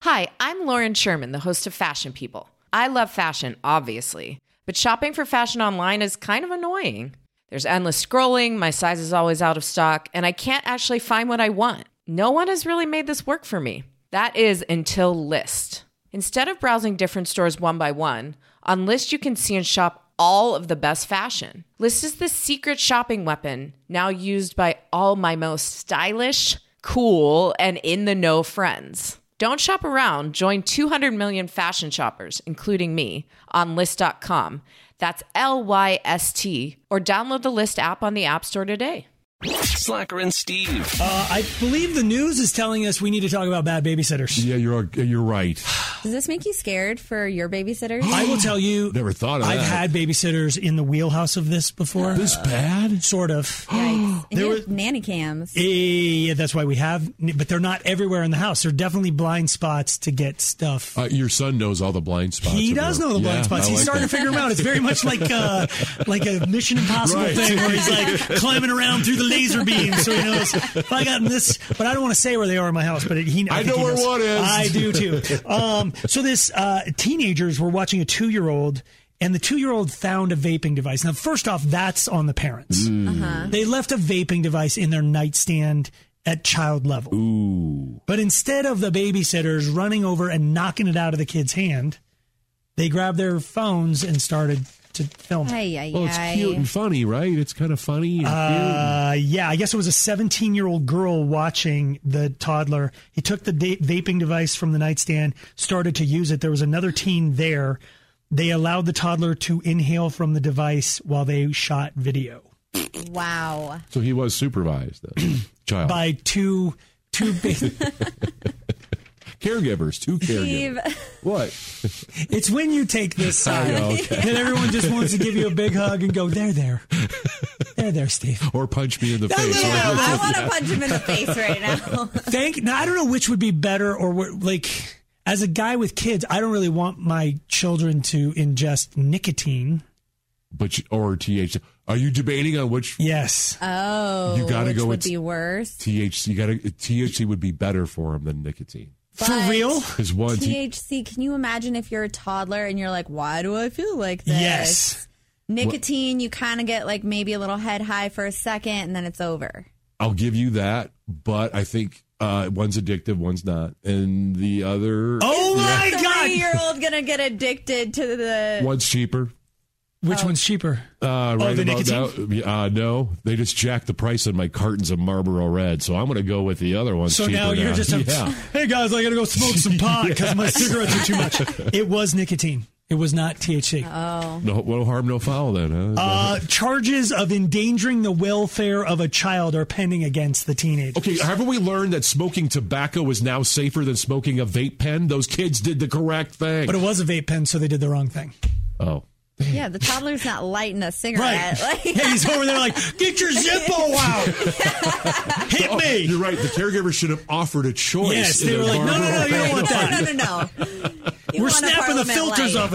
Hi, I'm Lauren Sherman, the host of Fashion People. I love fashion, obviously, but shopping for fashion online is kind of annoying. There's endless scrolling, my size is always out of stock, and I can't actually find what I want. No one has really made this work for me. That is until Lyst. Instead of browsing different stores one by one, on Lyst you can see and shop all of the best fashion. Lyst is the secret shopping weapon, now used by all my most stylish, cool, and in-the-know friends. Don't shop around. Join 200 million fashion shoppers, including me, on Lyst.com. That's Lyst, or download the Lyst app on the App Store today. Slacker and Steve. I believe the news is telling us we need to talk about bad babysitters. Yeah, you're right. Does this make you scared for your babysitters? I will tell you, Never thought of I've that. had babysitters in the wheelhouse of this before. This bad? Sort of. Yikes. And There you was- have nanny cams. Yeah, that's why we have, but they're not everywhere in the house. They're definitely blind spots to get stuff. Your son knows all the blind spots. He does know the blind spots. He's starting to figure them out. It's very much like a Mission Impossible Right. thing where he's like climbing around through the laser beam, so he knows if I got in this. But I don't want to say where they are in my house. But I I think know he where knows. one is. I do too. So this teenagers were watching a 2-year-old. And the 2-year-old found a vaping device. Now, first off, that's on the parents. They left a vaping device in their nightstand at child level. Ooh. But instead of the babysitters running over and knocking it out of the kid's hand, they grabbed their phones and started to film it. Well, it's cute and funny, right? It's kind of funny and cute. Yeah, I guess it was a 17-year-old girl watching the toddler. He took the vaping device from the nightstand, started to use it. There was another teen there. They allowed the toddler to inhale from the device while they shot video. Wow. So he was supervised, child. By two Caregivers, two caregivers. Steve. What? It's when you take this side okay. that everyone just wants to give you a big hug and go, there, Steve. Or punch me in the That face. little- I want to punch him in the face right now. Now, I don't know which would be better like, as a guy with kids, I don't really want my children to ingest nicotine. Or THC. Are you debating on which? Yes. Oh, You gotta which go would with be worse? THC. THC would be better for him than nicotine. For But real? Because one, THC, can you imagine if you're a toddler and you're like, why do I feel like this? Yes. Nicotine, you kind of get like maybe a little head high for a second and then it's over. I'll give you that, but I think one's addictive, one's not, and the other. Oh my The God! 3-year-old gonna get addicted to the. One's cheaper. Which one's cheaper? Right the about nicotine? now. No, they just jacked the price on my cartons of Marlboro Red, so I'm going to go with the other one. So now you're just hey guys, I got to go smoke some pot because my cigarettes are too much. It was nicotine. It was not THC. No harm, no foul then, huh? Charges of endangering the welfare of a child are pending against the teenager. Okay, haven't we learned that smoking tobacco is now safer than smoking a vape pen? Those kids did the correct thing. But it was a vape pen, so they did the wrong thing. Oh. Yeah, the toddler's not lighting a cigarette. Right. Like, Yeah, he's over there like, get your Zippo out. Hit me. You're right. The caregiver should have offered a choice. Yes, they in were a like, no, Marlboro you don't Red. want that. No. You We're want a snapping the Parliament filters light. off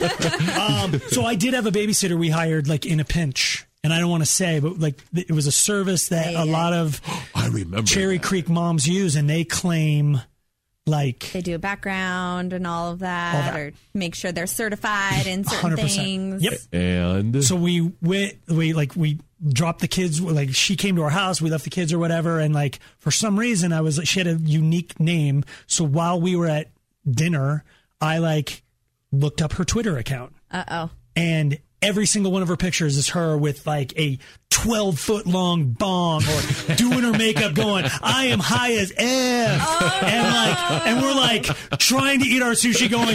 of these. So I did have a babysitter we hired like in a pinch. And I don't want to say, but like it was a service that a lot of I remember Cherry that. Creek moms use, and they claim like They do a background and all of that, or make sure they're certified in certain 100%. things. Yep. And So we dropped the kids. Like she came to our house, we left the kids or whatever, and like for some reason she had a unique name. So while we were at dinner, I like looked up her Twitter account, and every single one of her pictures is her with like a 12-foot long bong or doing her makeup going, I am high as F. And we're like trying to eat our sushi going,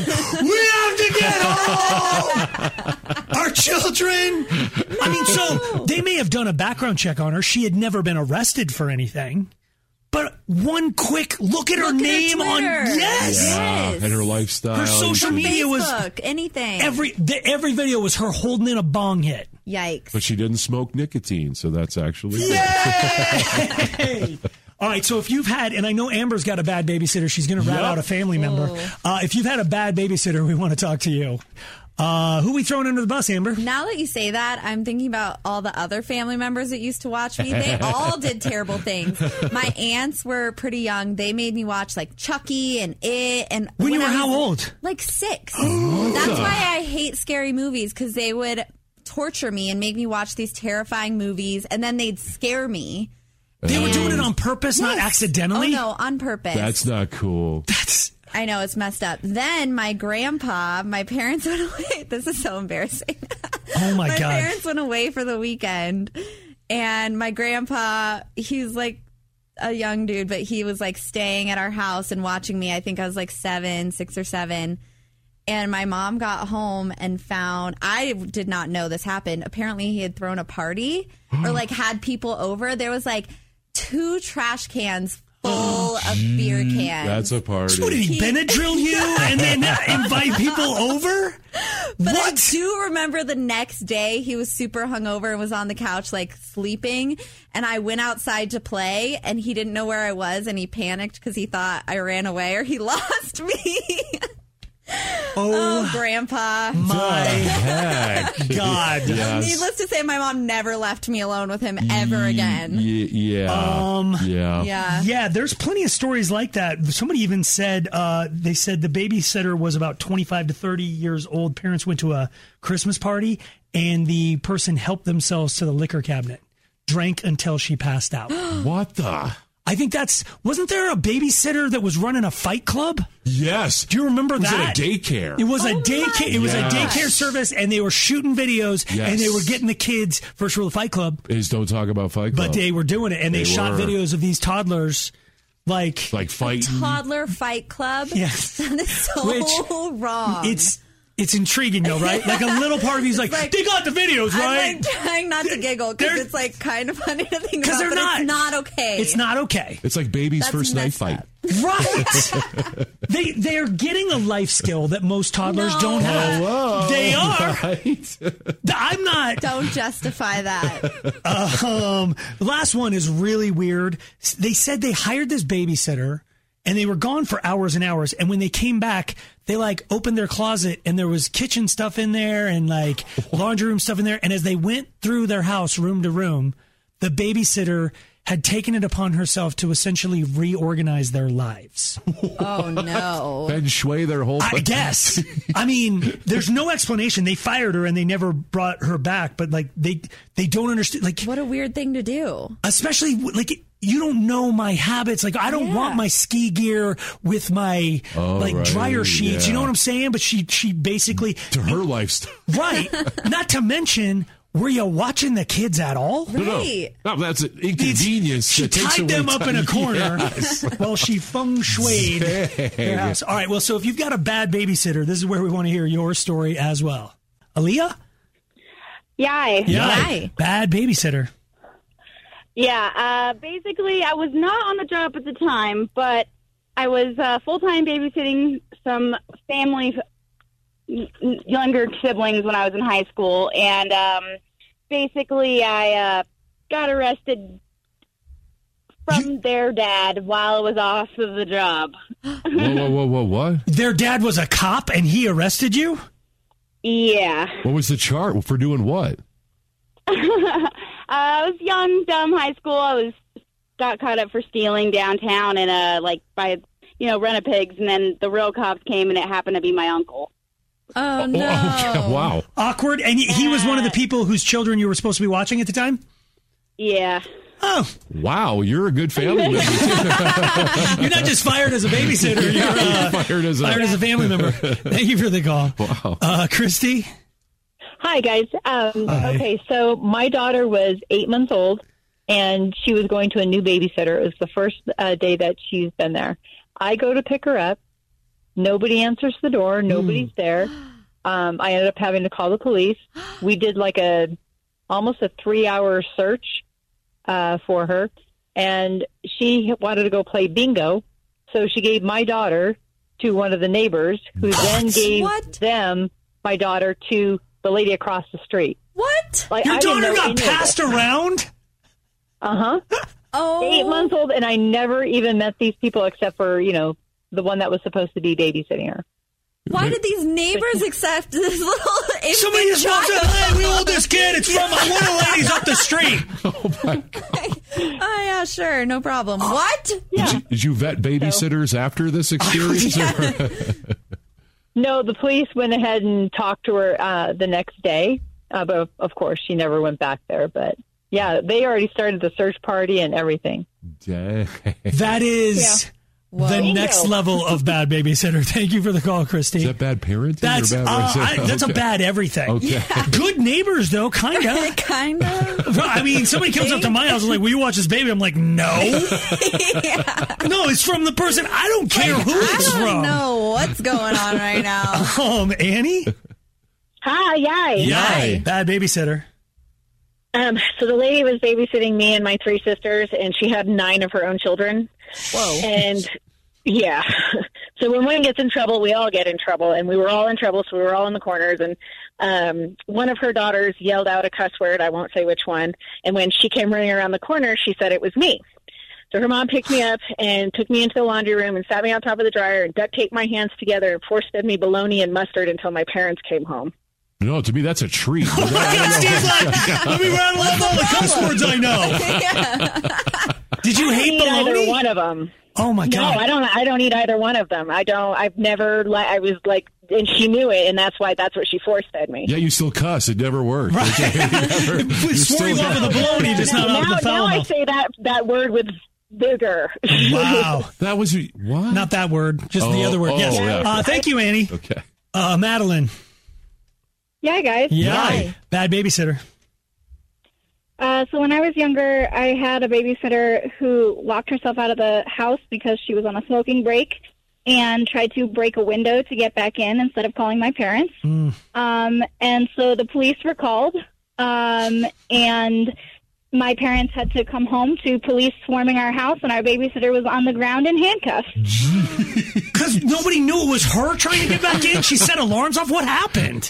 we have to get home. Our children. I mean, so they may have done a background check on her. She had never been arrested for anything. But one quick look at her name on and her lifestyle. Her social media was Facebook, anything. every video was her holding in a bong hit. Yikes. But she didn't smoke nicotine, so that's actually Yay! All right, so if you've had, and I know Amber's got a bad babysitter, she's going to rat out a family member. If you've had a bad babysitter, we want to talk to you. Who we throwing under the bus, Amber? Now that you say that, I'm thinking about all the other family members that used to watch me. They all did terrible things. My aunts were pretty young. They made me watch like Chucky and It. And When you were I was, how old? Like 6. That's why I hate scary movies, because they would torture me and make me watch these terrifying movies, and then they'd scare me. They were doing it on purpose, not accidentally? Oh, no, on purpose. That's not cool. I know, it's messed up. Then my grandpa, my parents went away. This is so embarrassing. Oh, my God. My parents went away for the weekend. And my grandpa, he's like a young dude, but he was like staying at our house and watching me. I think I was like 6 or 7. And my mom got home and found, I did not know this happened. Apparently he had thrown a party or like had people over. There was like 2 trash cans full of beer cans. That's a party. What did he Benadryl you and then invite people over? But what? I do remember the next day he was super hungover and was on the couch like sleeping. And I went outside to play and he didn't know where I was and he panicked because he thought I ran away or he lost me. Oh, Grandpa. My Heck. God. Yes. Needless to say, my mom never left me alone with him ever again. Yeah. Yeah, there's plenty of stories like that. Somebody even said, they said the babysitter was about 25 to 30 years old. Parents went to a Christmas party, and the person helped themselves to the liquor cabinet, drank until she passed out. What the? I think wasn't there a babysitter that was running a fight club? Yes. Do you remember that? It was at a daycare. It was a daycare. It was a daycare service, and they were shooting videos, and they were getting the kids. First rule of Fight Club. Is don't talk about Fight Club. But they were doing it, and they shot videos of these toddlers, like fighting. Toddler Fight Club? Yes. That is so wrong. It's intriguing, though, right? Like a little part of you's like, they got the videos, right? I'm like trying not to giggle because it's like kind of funny to think about, they're but not. it's not okay. It's not okay. It's like baby's That's first night messed fight. up. Right. they are getting a life skill that most toddlers don't have. Whoa. They are. Right. I'm not. Don't justify that. The last one is really weird. They said they hired this babysitter and they were gone for hours and hours. And when they came back, they like opened their closet and there was kitchen stuff in there and like laundry room stuff in there. And as they went through their house room to room, the babysitter had taken it upon herself to essentially reorganize their lives. Oh, no. Feng shui their whole I guess. I mean, there's no explanation. They fired her and they never brought her back, but like they don't understand. Like, What a weird thing to do. especially like you don't know my habits. Like I don't want my ski gear with my dryer sheets. Yeah. You know what I'm saying? But she basically to her lifestyle. right. Not to mention, were you watching the kids at all? Right. No, that's an inconvenience. She that takes tied away them up in a time. corner Yes. while she feng shuied their house. All right, well, so if you've got a bad babysitter, this is where we want to hear your story as well. Aaliyah? Yay. Yay. Bad babysitter. Yeah, basically, I was not on the job at the time, but I was full-time babysitting some family, younger siblings when I was in high school, and basically I got arrested from their dad while I was off of the job. Whoa, what? Their dad was a cop and he arrested you? Yeah. What was the chart for doing what? I was young, dumb, high school. I got caught up for stealing downtown and by Rent-A-Pigs, and then the real cops came, and it happened to be my uncle. Oh, no. Okay. Wow. Awkward. And he was one of the people whose children you were supposed to be watching at the time? Yeah. Oh. Wow, you're a good family member. You're not just fired as a babysitter. You're fired as a family member. Thank you for the call. Wow. Christy? Hi, guys. Okay, so my daughter was 8 months old, and she was going to a new babysitter. It was the first day that she's been there. I go to pick her up. Nobody answers the door. Nobody's there. I ended up having to call the police. We did like almost a 3-hour search for her, and she wanted to go play bingo, so she gave my daughter to one of the neighbors, who then gave my daughter to the lady across the street. What? Like, Your daughter got passed around? Uh-huh. Oh. 8 months old, and I never even met these people except for, the one that was supposed to be babysitting her. Why did these neighbors accept this little infant Somebody just walks child? up, hey, we hold this kid. It's from one of the ladies up the street. Oh, my God. Oh, yeah, sure. No problem. What? Did you vet babysitters after this experience? No, the police went ahead and talked to her the next day. But, of course, she never went back there. But, yeah, they already started the search party and everything. Dang. That is the next level of bad babysitter. Thank you for the call, Christy. Is that bad parenting? That's or bad that's a bad everything. Okay. Good neighbors, though, kind of. Kind of. I mean, somebody comes up to my house and like, will you watch this baby? I'm like, no. No, it's from the person. I don't care who it's I don't from. know what's going on right now. Annie? Hi, yay. Yay. Bad babysitter. So the lady was babysitting me and my 3 sisters, and she had 9 of her own children. Whoa. And, yeah. So when one gets in trouble, we all get in trouble. And we were all in trouble, so we were all in the corners. And one of her daughters yelled out a cuss word. I won't say which one. And when she came running around the corner, she said it was me. So her mom picked me up and took me into the laundry room and sat me on top of the dryer and duct taped my hands together and force-fed me bologna and mustard until my parents came home. No, to me, that's a treat. Steve's like, let me rattle off all the cuss words I know. Did you hate bologna? Either one of them. Oh my God! No, I don't eat either one of them. I've never. I was like, and she knew it, and that's what she force fed me. Yeah, you still cuss. It never worked. Right. Swore you off with the bologna, just not off the foul. Now I say that word with vigor. Wow, that was what? Not that word, just the other word. Yes. Yeah. Thank you, Annie. Okay. Madeline. Yeah, guys. Yeah. Bad babysitter. So when I was younger, I had a babysitter who locked herself out of the house because she was on a smoking break and tried to break a window to get back in instead of calling my parents. And so the police were called, and my parents had to come home to police swarming our house, and our babysitter was on the ground in handcuffs. Because nobody knew it was her trying to get back in? She set alarms off? What happened?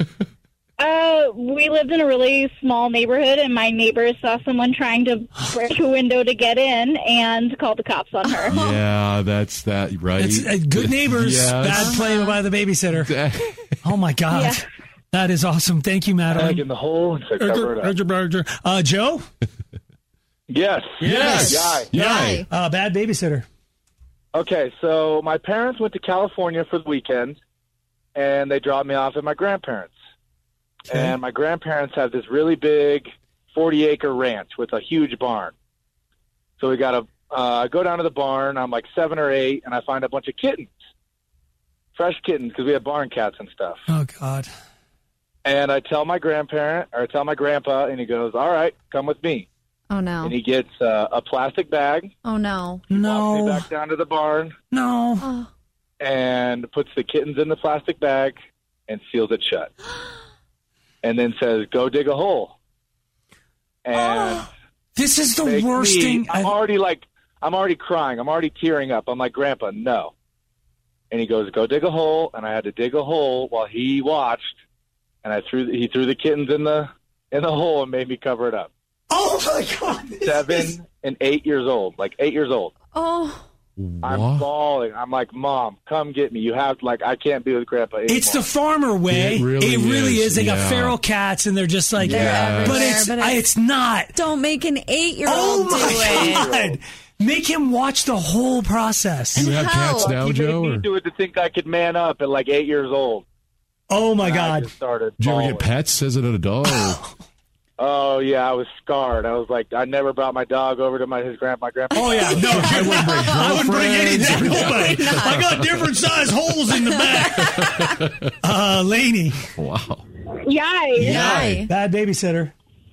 We lived in a really small neighborhood, and my neighbors saw someone trying to break a window to get in and called the cops on her. Yeah, that's that, right? It's, good neighbors, Yes. bad play by the babysitter. Oh, my God. Yeah. That is awesome. Thank you, Madeline. Bag in the hole and to cover it up. Joe? Yes. Yay. Bad babysitter. Okay, so my parents went to California for the weekend, and they dropped me off at my grandparents'. Okay. And my grandparents have this really big 40-acre ranch with a huge barn. So we got to go down to the barn. I'm like 7 or 8, and I find a bunch of kittens, fresh kittens, because we have barn cats and stuff. Oh, God. And I tell my grandpa, and he goes, all right, come with me. Oh, no. And he gets a plastic bag. Oh, no. Walks me back down to the barn. No. And puts the kittens in the plastic bag and seals it shut. And then says, go dig a hole. And this is the worst thing. I'm already crying. I'm already tearing up. I'm like, Grandpa, no. And he goes, go dig a hole. And I had to dig a hole while he watched. And he threw the kittens in the hole and made me cover it up. Oh, my God. 7 and 8 years old. Like 8 years old. Oh. What? I'm bawling. I'm like, Mom, come get me. You have I can't be with Grandpa anymore. It's the farmer way. It really is. They got yeah. feral cats, and they're just like, They're but it's not. Don't make an 8-year-old do it. God. Make him watch the whole process. You have cats now, He Joe? made me do it to think I could man up at like 8 years old. Oh, my God. I just started Did you ever bawling. get pets as an adult? Oh, yeah, I was scarred. I was like, I never brought my dog over to my grandpa. Oh, yeah. No, I wouldn't bring anything. Nobody. I got different size holes in the back. Lainey. Wow. Yay. Bad babysitter.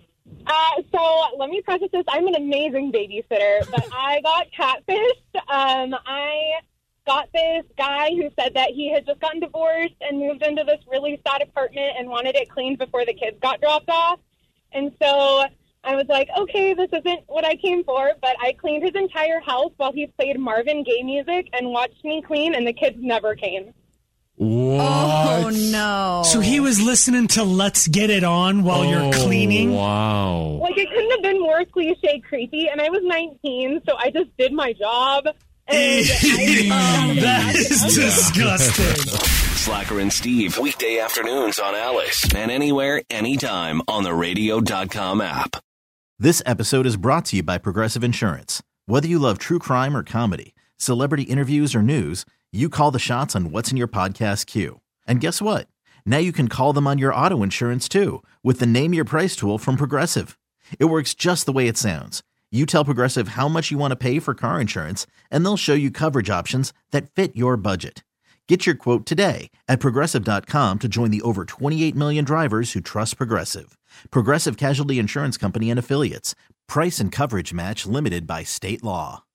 So let me preface this. I'm an amazing babysitter, but I got catfished. I got this guy who said that he had just gotten divorced and moved into this really sad apartment and wanted it cleaned before the kids got dropped off. And so I was like, okay, this isn't what I came for, but I cleaned his entire house while he played Marvin Gaye music and watched me clean, and the kids never came. What? Oh, no. So he was listening to Let's Get It On while you're cleaning? Wow. Like, it couldn't have been more cliche creepy, and I was 19, so I just did my job. And That is disgusting. Slacker and Steve, weekday afternoons on Alice, and anywhere, anytime on the radio.com app. This episode is brought to you by Progressive Insurance. Whether you love true crime or comedy, celebrity interviews or news, you call the shots on what's in your podcast queue. And guess what? Now you can call them on your auto insurance too with the Name Your Price tool from Progressive. It works just the way it sounds. You tell Progressive how much you want to pay for car insurance, and they'll show you coverage options that fit your budget. Get your quote today at Progressive.com to join the over 28 million drivers who trust Progressive. Progressive Casualty Insurance Company and Affiliates. Price and coverage match limited by state law.